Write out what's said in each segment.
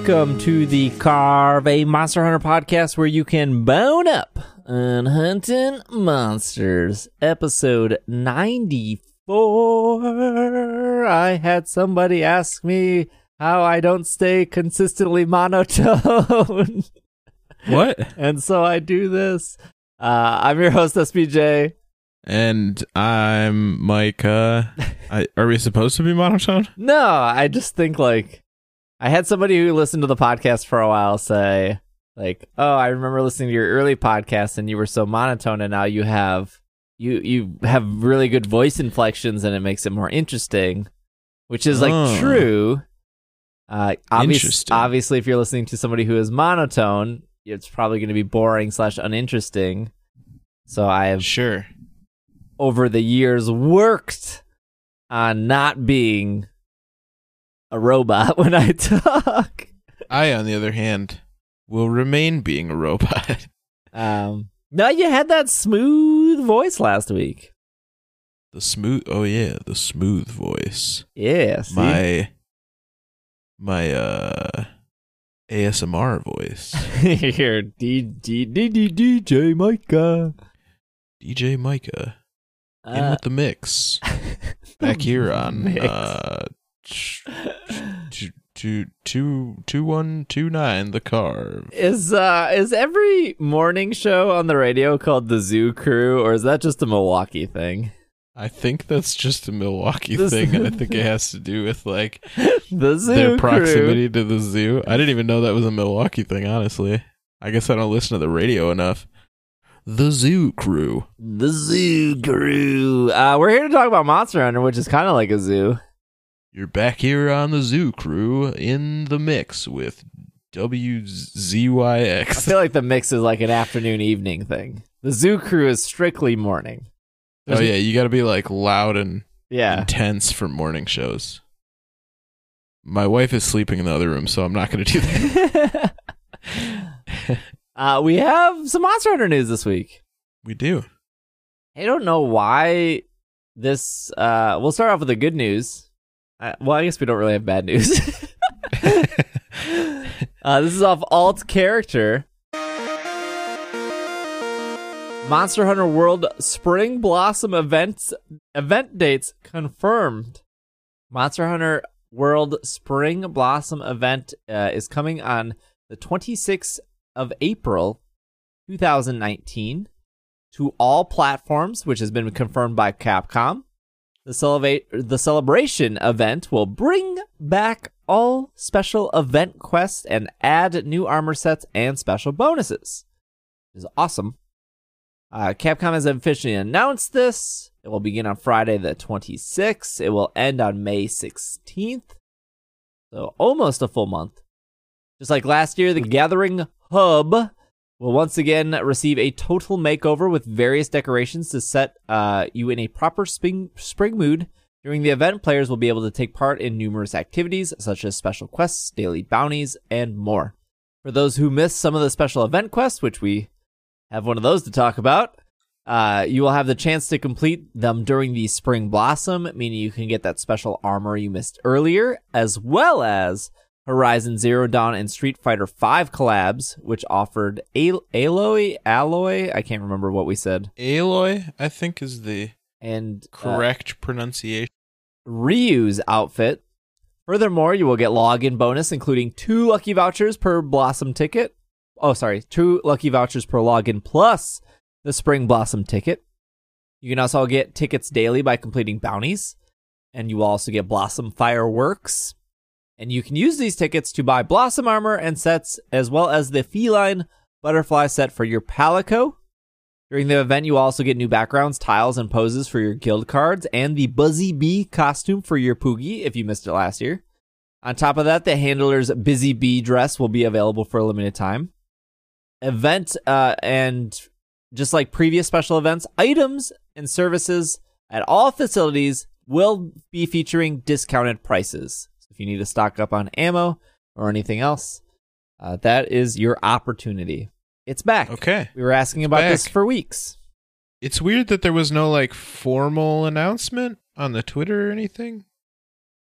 Welcome to the Carve a Monster Hunter podcast where you can bone up on hunting monsters. Episode 94. I had somebody ask me how I don't stay consistently monotone. What? And so I do this. I'm your host, SBJ. And I'm Mike. Are we supposed to be monotone? No, I just think I had somebody who listened to the podcast for a while say, oh, I remember listening to your early podcast and you were so monotone, and now you have really good voice inflections and it makes it more interesting, which is true. Obviously, if you're listening to somebody who is monotone, it's probably going to be boring / uninteresting. So I have over the years worked on not being a robot when I talk. I, on the other hand, will remain being a robot. No, you had that smooth voice last week. The smooth voice. Yeah, see? My ASMR voice. Here, DJ Micah. DJ Micah. In with the mix. Back here on 2129 The Carve. Is every morning show on the radio called the Zoo Crew, or is that just a Milwaukee thing? I think that's just a Milwaukee thing, and I think it has to do with the zoo their proximity to the zoo. I didn't even know that was a Milwaukee thing, honestly. I guess I don't listen to the radio enough. The Zoo Crew. The Zoo Crew. We're here to talk about Monster Hunter, which is kind of like a zoo. You're back here on the Zoo Crew in the mix with WZYX. I feel like the mix is like an afternoon evening thing. The Zoo Crew is strictly morning. You got to be loud and intense for morning shows. My wife is sleeping in the other room, so I'm not going to do that. We have some Monster Hunter news this week. We do. I don't know why this... we'll start off with the good news. I guess we don't really have bad news. This is off Alt Character. Monster Hunter World Spring Blossom event dates confirmed. Monster Hunter World Spring Blossom event is coming on the 26th of April 2019 to all platforms, which has been confirmed by Capcom. The celebration event will bring back all special event quests and add new armor sets and special bonuses. Which is awesome. Capcom has officially announced this. It will begin on Friday the 26th. It will end on May 16th. So almost a full month. Just like last year, the Gathering Hub will once again receive a total makeover with various decorations to set you in a proper spring mood. During the event, players will be able to take part in numerous activities, such as special quests, daily bounties, and more. For those who missed some of the special event quests, which we have one of those to talk about, you will have the chance to complete them during the Spring Blossom, meaning you can get that special armor you missed earlier, as well as Horizon Zero Dawn and Street Fighter V collabs, which offered Aloy, I can't remember what we said. Aloy, I think, is the correct pronunciation. Ryu's outfit. Furthermore, you will get login bonus, including 2 lucky vouchers per Blossom ticket. 2 lucky vouchers per login plus the Spring Blossom ticket. You can also get tickets daily by completing bounties, and you will also get Blossom fireworks. And you can use these tickets to buy Blossom armor and sets, as well as the feline butterfly set for your Palico. During the event, you also get new backgrounds, tiles, and poses for your guild cards, and the Buzzy Bee costume for your Poogie, if you missed it last year. On top of that, the Handler's Busy Bee dress will be available for a limited time. Event, and just like previous special events, items and services at all facilities will be featuring discounted prices. If you need to stock up on ammo or anything else, that is your opportunity. It's back. Okay. We were asking about this for weeks. It's weird that there was no formal announcement on the Twitter or anything.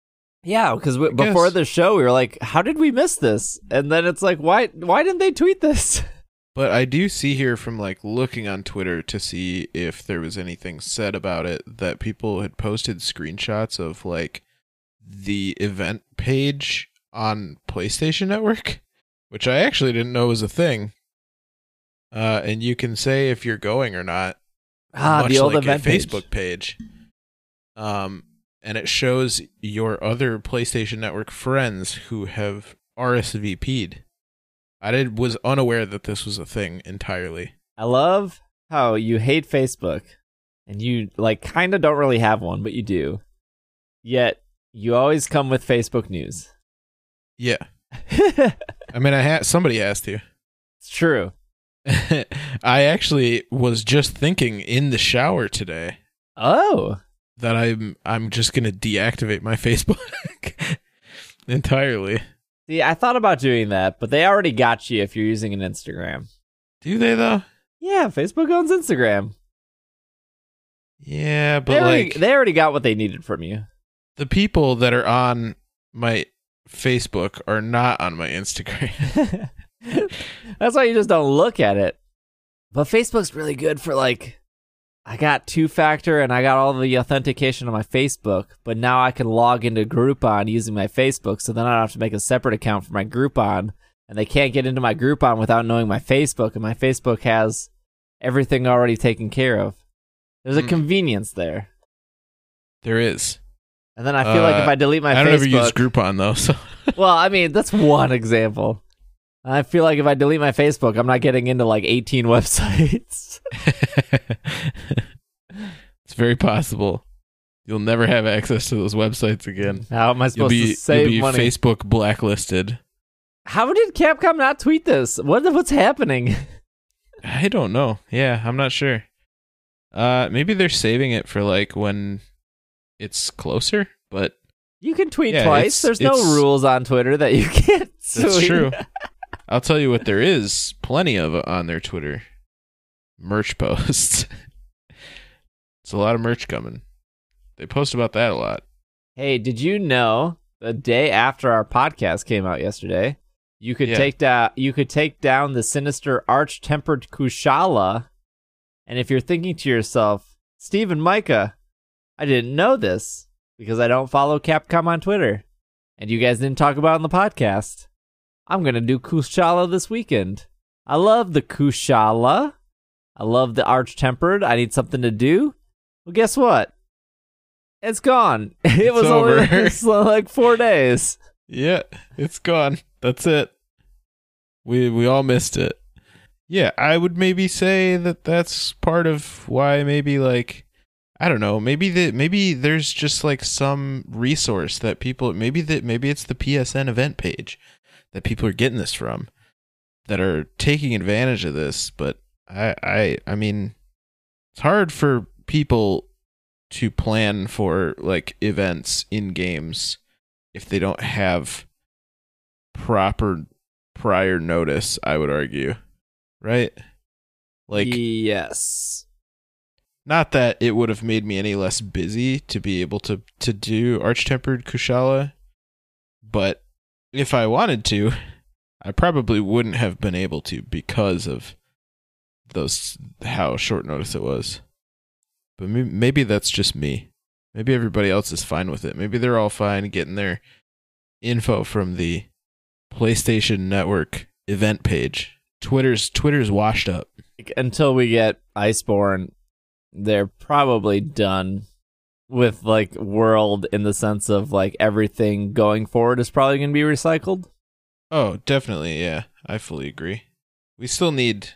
Yeah, because before the show, we were like, how did we miss this? And then it's like, why didn't they tweet this? But I do see here from like looking on Twitter to see if there was anything said about it that people had posted screenshots of like the event page on PlayStation Network, which I actually didn't know was a thing. And you can say if you're going or not. Much the old like event Facebook page. And it shows your other PlayStation Network friends who have RSVP'd. I was unaware that this was a thing entirely. I love how you hate Facebook, and you like kind of don't really have one, but you do. Yet you always come with Facebook news. Yeah. I mean, somebody has to. It's true. I actually was just thinking in the shower today. Oh. That I'm just gonna deactivate my Facebook entirely. See, I thought about doing that, but they already got you if you're using an Instagram. Do they though? Yeah, Facebook owns Instagram. Yeah, but they already got what they needed from you. The people that are on my Facebook are not on my Instagram. That's why you just don't look at it. But Facebook's really good for like, I got 2-factor and I got all the authentication on my Facebook, but now I can log into Groupon using my Facebook, so then I don't have to make a separate account for my Groupon, and they can't get into my Groupon without knowing my Facebook, and my Facebook has everything already taken care of. There's a convenience there. There is. And then I feel like if I delete my Facebook... I don't ever use Groupon, though. So. Well, I mean, that's one example. I feel like if I delete my Facebook, I'm not getting into like 18 websites. It's very possible. You'll never have access to those websites again. How am I supposed to save money? You'll be Facebook blacklisted. How did Capcom not tweet this? What's happening? I don't know. Yeah, I'm not sure. Maybe they're saving it for like when it's closer, but... You can tweet twice. There's no rules on Twitter that you can't tweet. That's true. I'll tell you what there is plenty of on their Twitter. Merch posts. It's a lot of merch coming. They post about that a lot. Hey, did you know the day after our podcast came out yesterday, you could take down the sinister arch-tempered Kushala, and if you're thinking to yourself, Steve and Micah, I didn't know this because I don't follow Capcom on Twitter, and you guys didn't talk about it on the podcast. I'm going to do Kushala this weekend. I love the Kushala. I love the Arch-Tempered. I need something to do. Well, guess what? It's gone. It was only like 4 days. Yeah, it's gone. That's it. We all missed it. Yeah, I would maybe say that that's part of why maybe like, I don't know, maybe there's just like some resource that people, maybe it's the PSN event page that people are getting this from, that are taking advantage of this. But I mean, it's hard for people to plan for like events in games if they don't have proper prior notice, I would argue. Right? Like, yes. Not that it would have made me any less busy to be able to do Arch-Tempered Kushala, but if I wanted to, I probably wouldn't have been able to because of how short notice it was. But maybe that's just me. Maybe everybody else is fine with it. Maybe they're all fine getting their info from the PlayStation Network event page. Twitter's washed up. Until we get Iceborne, they're probably done with like World, in the sense of like everything going forward is probably going to be recycled. Oh, definitely, yeah. I fully agree. We still need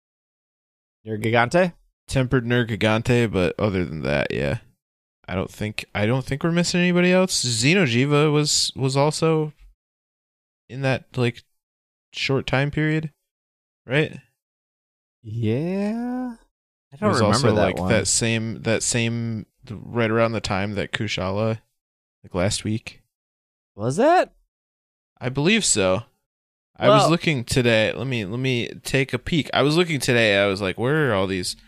Nergigante? Tempered Nergigante, but other than that, yeah. I don't think we're missing anybody else. Xeno'jiiva was also in that like short time period, right? Yeah. I don't remember also that like one. that same right around the time that Kushala, like last week. Was that? I believe so. I was looking today. Let me take a peek. I was looking today. I was like, where are all these?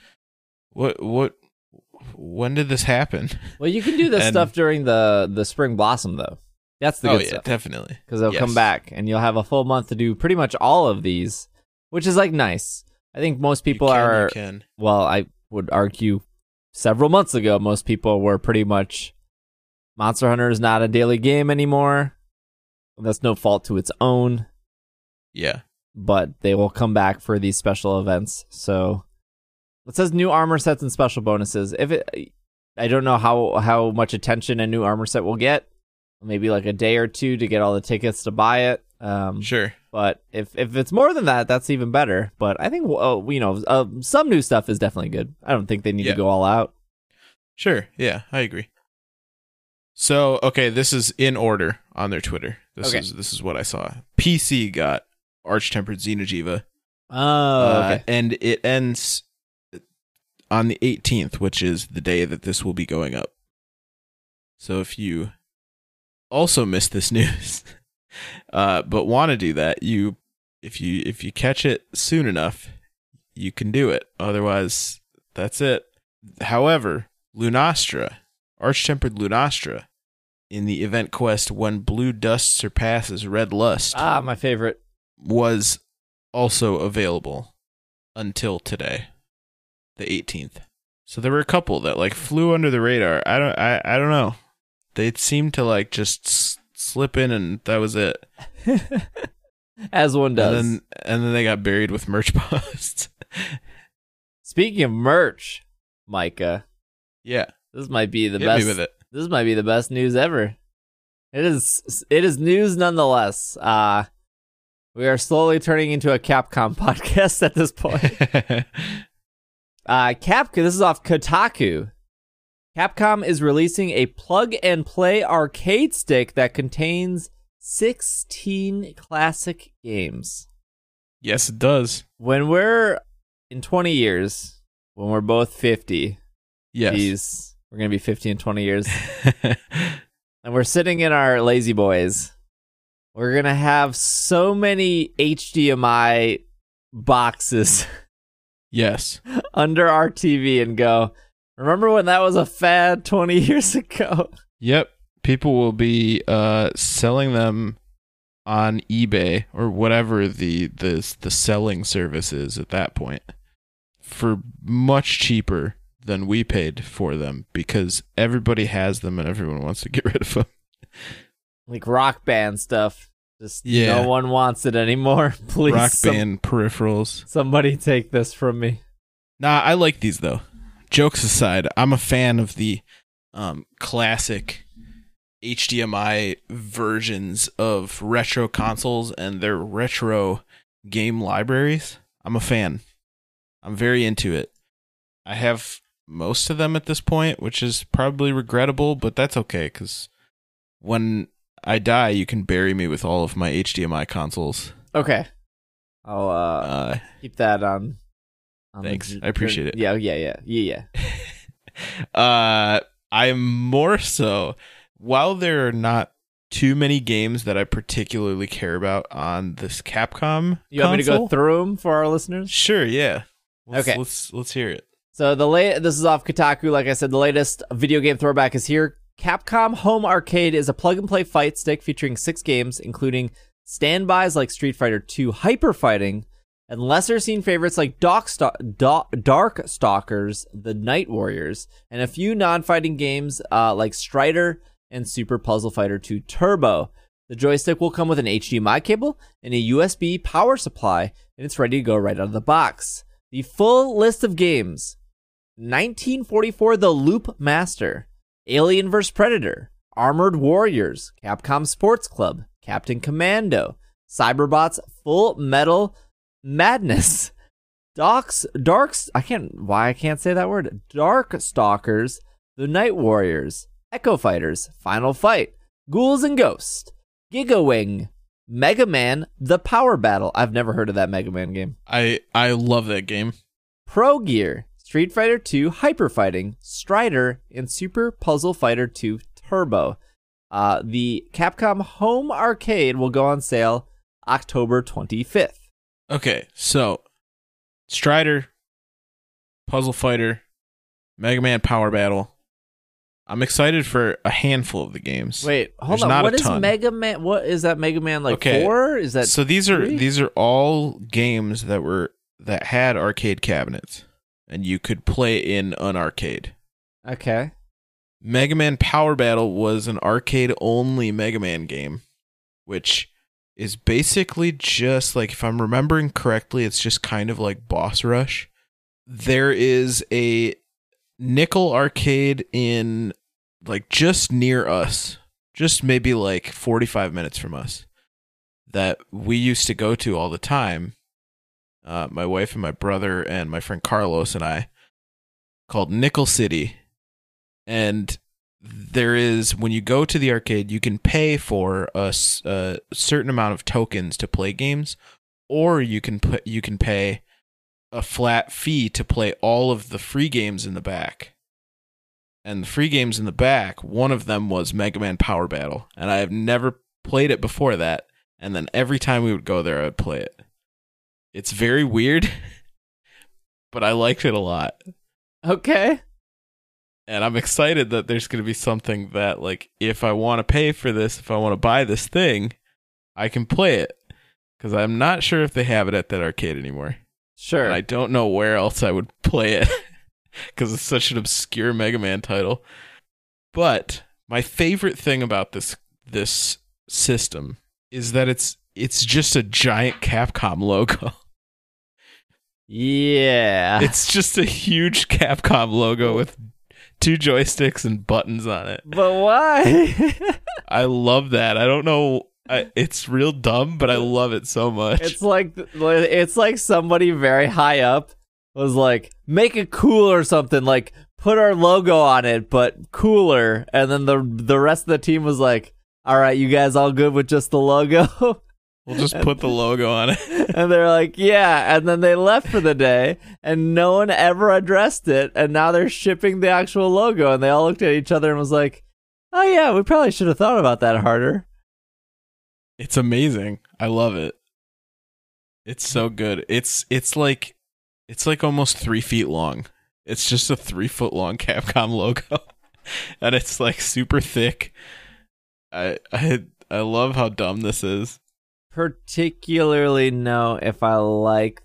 When did this happen? Well, you can do this stuff during the Spring Blossom, though. That's the good stuff. Definitely. Because they'll come back, and you'll have a full month to do pretty much all of these, which is like nice. I think most people are. Well, I would argue several months ago, most people were pretty much Monster Hunter is not a daily game anymore. That's no fault to its own. Yeah. But they will come back for these special events. So it says new armor sets and special bonuses. I don't know how much attention a new armor set will get. Maybe like a day or two to get all the tickets to buy it. Sure. But if it's more than that, that's even better. But I think some new stuff is definitely good. I don't think they need to go all out. Sure. Yeah, I agree. So, okay, this is in order on their Twitter. This is what I saw. PC got Arch-Tempered Xeno'jiiva. Oh, okay. And it ends on the 18th, which is the day that this will be going up. So if you also missed this news, but want to do that, if you catch it soon enough, you can do it. Otherwise, that's it. However, Lunastra, Arch-Tempered Lunastra, in the event quest When Blue Dust Surpasses Red Lust, my favorite, was also available until today, the 18th. So there were a couple that like flew under the radar. I don't know. They seemed to like just slip in, and that was it. As one does. And then they got buried with merch posts. Speaking of merch, Micah. Yeah. This might be the Hit best. Me with it. This might be the best news ever. It is news nonetheless. We are slowly turning into a Capcom podcast at this point. This is off Kotaku. Capcom is releasing a plug-and-play arcade stick that contains 16 classic games. Yes, it does. When we're in 20 years, when we're both 50, yes, we're going to be 50 in 20 years, and we're sitting in our lazy boys, we're going to have so many HDMI boxes yes, under our TV and go, remember when that was a fad 20 years ago? Yep. People will be selling them on eBay or whatever the selling service is at that point for much cheaper than we paid for them, because everybody has them and everyone wants to get rid of them. Like Rock Band stuff. Just no one wants it anymore. Please. Rock Band peripherals. Somebody take this from me. Nah, I like these though. Jokes aside, I'm a fan of the classic HDMI versions of retro consoles and their retro game libraries. I'm a fan. I'm very into it. I have most of them at this point, which is probably regrettable, but that's okay, because when I die, you can bury me with all of my HDMI consoles. Okay. I'll keep that on thanks. I appreciate it. Yeah. I'm more so, while there are not too many games that I particularly care about on this Capcom You want me to go through them for our listeners? Sure, yeah. Okay. Let's hear it. So this is off Kotaku. Like I said, the latest video game throwback is here. Capcom Home Arcade is a plug-and-play fight stick featuring 6 games, including standbys like Street Fighter II Hyper Fighting, and lesser-seen favorites like Dark Stalkers, The Night Warriors, and a few non-fighting games like Strider and Super Puzzle Fighter 2 Turbo. The joystick will come with an HDMI cable and a USB power supply, and it's ready to go right out of the box. The full list of games: 1944 The Loop Master, Alien vs. Predator, Armored Warriors, Capcom Sports Club, Captain Commando, Cyberbots Full Metal Madness, Dark Stalkers, The Night Warriors, Echo Fighters, Final Fight, Ghouls and Ghosts, Giga Wing, Mega Man The Power Battle. I've never heard of that Mega Man game. I love that game. Pro Gear, Street Fighter II Hyper Fighting, Strider, and Super Puzzle Fighter 2 Turbo. The Capcom Home Arcade will go on sale October 25th. Okay, so Strider, Puzzle Fighter, Mega Man Power Battle. I'm excited for a handful of the games. Wait, hold There's on. not What a is ton. Mega Man? What is that? Mega Man like Okay, 4? Is that So these 3? are all games that had arcade cabinets, and you could play in an arcade. Okay. Mega Man Power Battle was an arcade-only Mega Man game, which is basically just like, if I'm remembering correctly, it's just kind of like Boss Rush. There is a nickel arcade in like just near us, just maybe like 45 minutes from us, that we used to go to all the time. My wife and my brother and my friend Carlos and I, called Nickel City. And there is, when you go to the arcade, you can pay for a certain amount of tokens to play games, or you can pay a flat fee to play all of the free games in the back. And the free games in the back, one of them was Mega Man Power Battle, and I have never played it before that. And then every time we would go there, I would play it. It's very weird, but I liked it a lot. Okay. And I'm excited that there's going to be something that, like, if I want to pay for this, if I want to buy this thing, I can play it. Because I'm not sure if they have it at that arcade anymore. Sure. And I don't know where else I would play it, because it's such an obscure Mega Man title. But my favorite thing about this system is that it's just a giant Capcom logo. Yeah. It's just a huge Capcom logo with 2 joysticks and buttons on it. But why? I love that. I don't know. It's real dumb, but I love it so much. It's like somebody very high up was like, make it cool or something, like put our logo on it but cooler, and then the rest of the team was like, all right, you guys all good with just the logo? We'll just put the logo on it. And they're like, yeah, and then they left for the day and no one ever addressed it, and now they're shipping the actual logo, and they all looked at each other and was like, oh yeah, we probably should have thought about that harder. It's amazing. I love it. It's so good. It's like almost 3 feet long. It's just a 3-foot long Capcom logo, and it's like super thick. I love how dumb this is. Particularly know if I like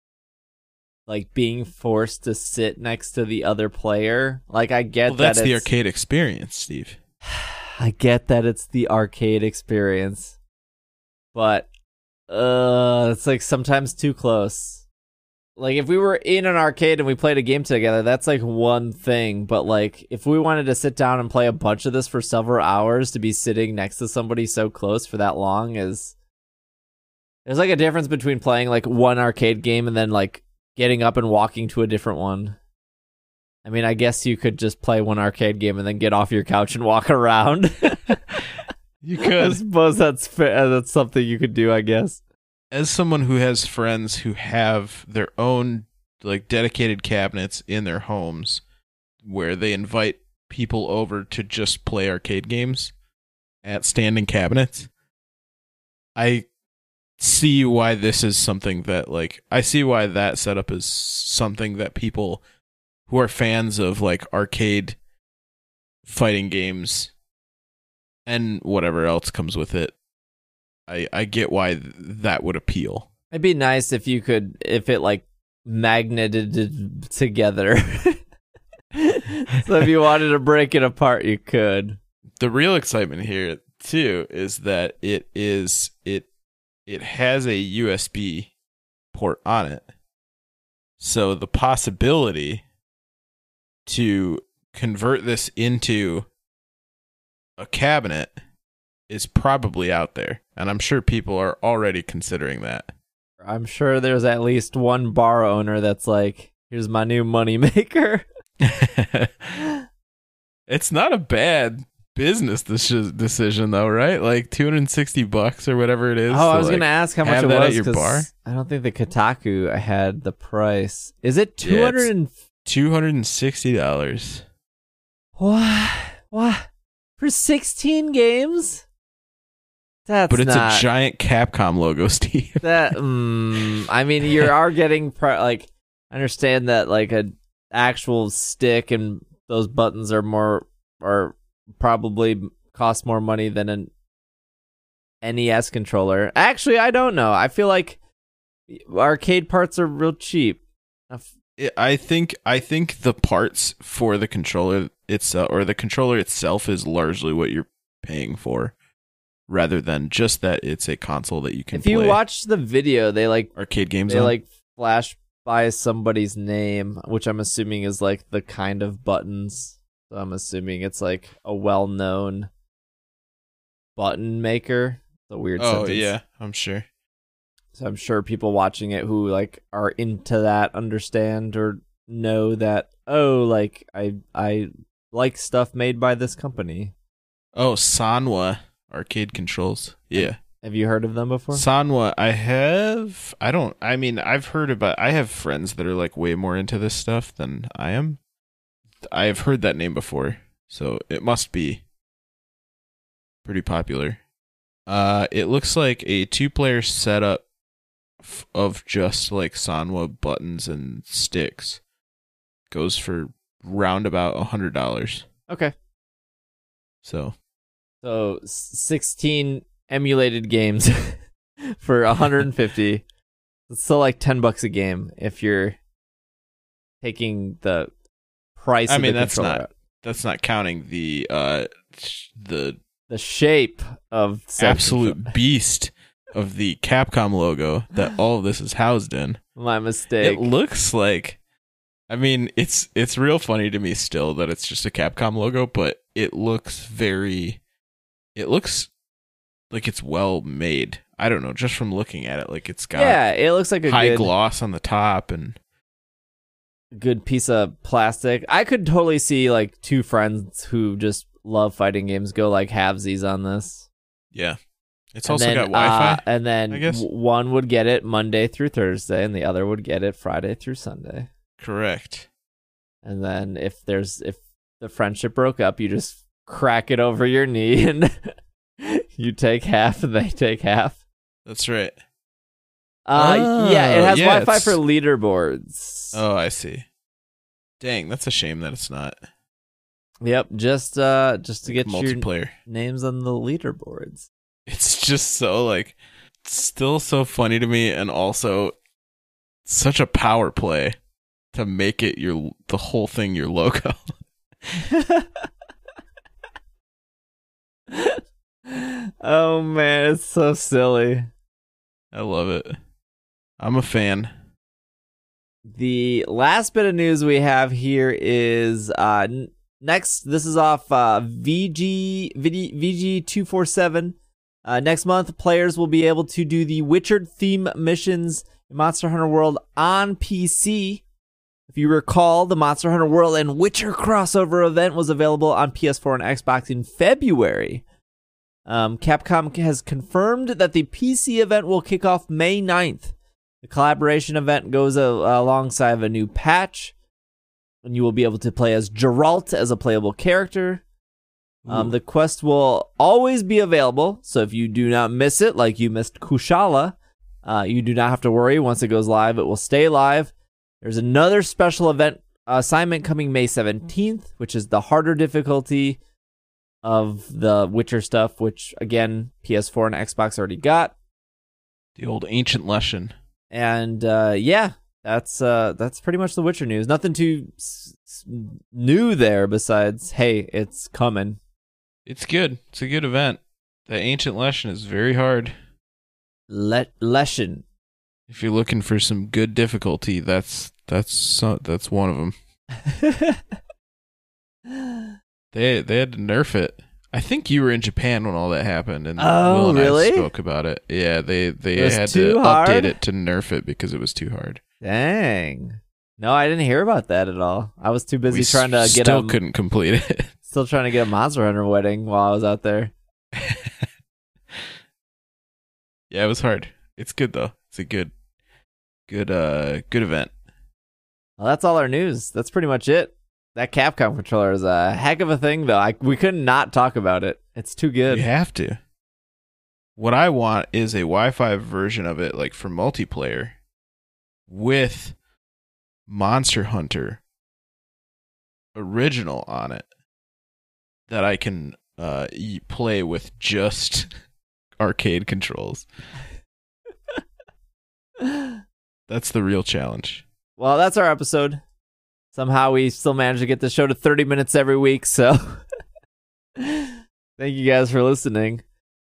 being forced to sit next to the other player. Like, I get that's that the arcade experience, Steve. I get that it's the arcade experience, but it's like sometimes too close. Like, if we were in an arcade and we played a game together, that's like one thing. But like, if we wanted to sit down and play a bunch of this for several hours, to be sitting next to somebody so close for that long is... There's like a difference between playing like one arcade game and then like getting up and walking to a different one. I mean, I guess you could just play one arcade game and then get off your couch and walk around. You could. I suppose that's fair. That's something you could do, I guess. As someone who has friends who have their own like dedicated cabinets in their homes where they invite people over to just play arcade games at standing cabinets, I see why this is something that, like, I see why that setup is something that people who are fans of like arcade fighting games and whatever else comes with it, I get why that would appeal. It'd be nice if it like magneted together. So if you wanted to break it apart, you could. The real excitement here too is that it has a USB port on it. So the possibility to convert this into a cabinet is probably out there. And I'm sure people are already considering that. I'm sure there's at least one bar owner that's like, here's my new money maker. It's not a bad business decision though, right? Like $260 or whatever it is. Oh, I was gonna ask how much it that was at your bar. because I don't think the Kotaku had the price. Is it $260? What for 16 games? That's but it's not, a giant Capcom logo, Steve. that. I mean, you are getting like. I understand that like a actual stick and those buttons are more are probably cost more money than an NES controller. Actually, I don't know. I feel like arcade parts are real cheap. I think the parts for the controller itself, or the controller itself, is largely what you're paying for, rather than just that it's a console that you can play. If you watch the video, they like arcade games. They like flash by somebody's name, which I'm assuming is like the kind of buttons. So I'm assuming it's like a well-known button maker. It's a weird sentence. Oh yeah, I'm sure. So I'm sure people watching it who like are into that understand or know that, oh, like I like stuff made by this company. Oh, Sanwa arcade controls. Yeah. Have you heard of them before? Sanwa, I have. I've heard about. I have friends that are like way more into this stuff than I am. I have heard that name before, so it must be pretty popular. It looks like a 2-player setup of just like Sanwa buttons and sticks. Goes for round about $100. Okay. So 16 emulated games for 150. It's still like $10 a game if you're taking the price. Of the controller. That's not counting the shape of absolute beast of the Capcom logo that all of this is housed in. My mistake. It looks like, it's real funny to me still that it's just a Capcom logo, but it looks like it's well made. I don't know, just from looking at it, like it's got it looks like a high good gloss on the top and good piece of plastic. I could totally see like two friends who just love fighting games go like halvesies on this. Yeah. It's also got Wi-Fi. And then I guess one would get it Monday through Thursday, and the other would get it Friday through Sunday. Correct. And then if the friendship broke up, you just crack it over your knee, and you take half, and they take half. That's right. Yeah, it has Wi-Fi for leaderboards. Oh, I see. Dang, that's a shame that it's not. Yep, just to get multiplayer your names on the leaderboards. It's just so like still so funny to me, and also such a power play to make it the whole thing your logo. Oh man, it's so silly. I love it. I'm a fan. The last bit of news we have here is next. This is off VG247. Next month, players will be able to do the Witcher theme missions in Monster Hunter World on PC. If you recall, the Monster Hunter World and Witcher crossover event was available on PS4 and Xbox in February. Capcom has confirmed that the PC event will kick off May 9th. The collaboration event goes alongside a new patch, and you will be able to play as Geralt as a playable character. The quest will always be available, so if you do not miss it, like you missed Kushala, you do not have to worry. Once it goes live, it will stay live. There's another special event assignment coming May 17th, which is the harder difficulty of the Witcher stuff, which, again, PS4 and Xbox already got. The old ancient lesson. And, yeah, that's pretty much the Witcher news. Nothing too new there besides, hey, it's coming. It's good. It's a good event. The ancient lesson is very hard. Lesson. If you're looking for some good difficulty, that's one of them. They had to nerf it. I think you were in Japan when all that happened, and Will and really? I spoke about it. Yeah, they had to hard? update it to nerf it because it was too hard. Dang. No, I didn't hear about that at all. I was too busy trying to get still couldn't complete it. Still trying to get a Monster Hunter wedding while I was out there. Yeah, it was hard. It's good though. It's a good event. Well, that's all our news. That's pretty much it. That Capcom controller is a heck of a thing, though. We could not talk about it. It's too good. You have to. What I want is a Wi-Fi version of it, like for multiplayer, with Monster Hunter original on it. that I can play with just arcade controls. That's the real challenge. Well, that's our episode. Somehow we still manage to get the show to 30 minutes every week, so thank you guys for listening.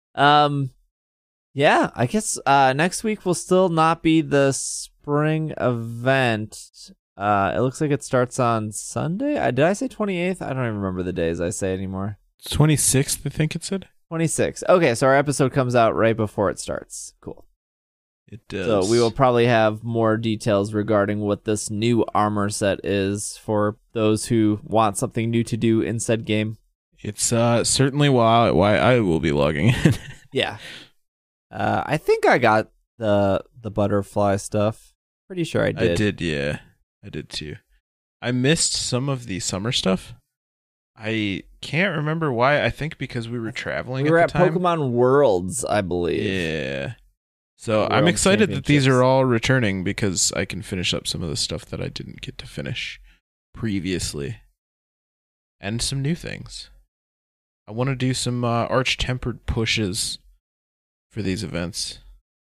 Yeah, I guess next week will still not be the spring event. It looks like it starts on Sunday. Did I say 28th? I don't even remember the days I say anymore. 26th, I think it said. 26th. Okay, so our episode comes out right before it starts. Cool. It does. So we will probably have more details regarding what this new armor set is for those who want something new to do in said game. It's certainly why I will be logging in. Yeah. I think I got the butterfly stuff. Pretty sure I did. I did, yeah. I did too. I missed some of the summer stuff. I can't remember why. I think because we were traveling we were at the time. Pokemon Worlds, I believe. Yeah. So World I'm excited that these are Championships. all returning because I can finish up some of the stuff that I didn't get to finish previously. And some new things. I want to do some arch-tempered pushes for these events.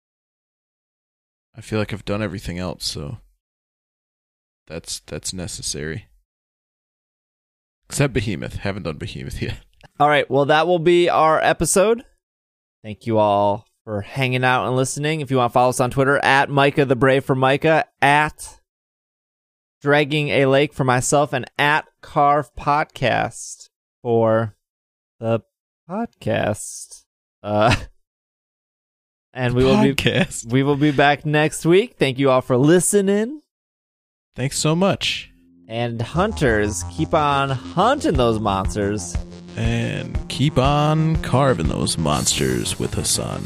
I feel like I've done everything else, so that's necessary. Except Behemoth. Haven't done Behemoth yet. All right, well, that will be our episode. Thank you all for hanging out and listening. If you want to follow us on Twitter, at Micah the Brave for Micah, at Dragging a Lake for myself, and at Carve Podcast for the podcast. And we will be back next week. Thank you all for listening. Thanks so much. And hunters, keep on hunting those monsters. And keep on carving those monsters with Hassan.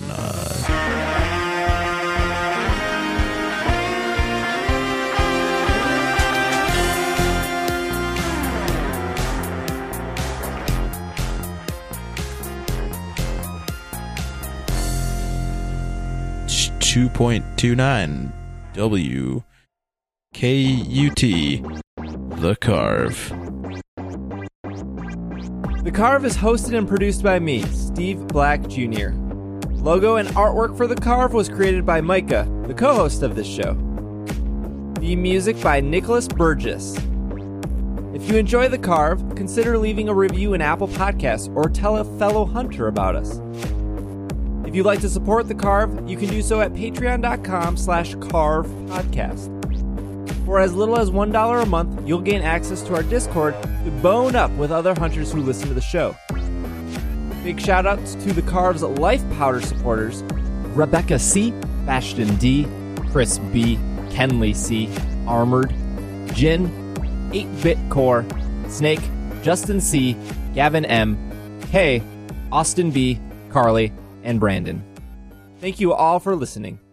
2.29 WKUT The Carve. The Carve is hosted and produced by me, Steve Black Jr. Logo and artwork for The Carve was created by Micah, the co-host of this show. Theme music by Nicholas Burgess. If you enjoy The Carve, consider leaving a review in Apple Podcasts or tell a fellow hunter about us. If you'd like to support The Carve, you can do so at patreon.com/carvepodcast. For as little as $1 a month, you'll gain access to our Discord to bone up with other hunters who listen to the show. Big shout-outs to The Carve's Life Powder supporters, Rebecca C., Bastion D., Chris B., Kenley C., Armored, Jin, 8-Bit Core, Snake, Justin C., Gavin M., Kay, Austin B., Carly, and Brandon. Thank you all for listening.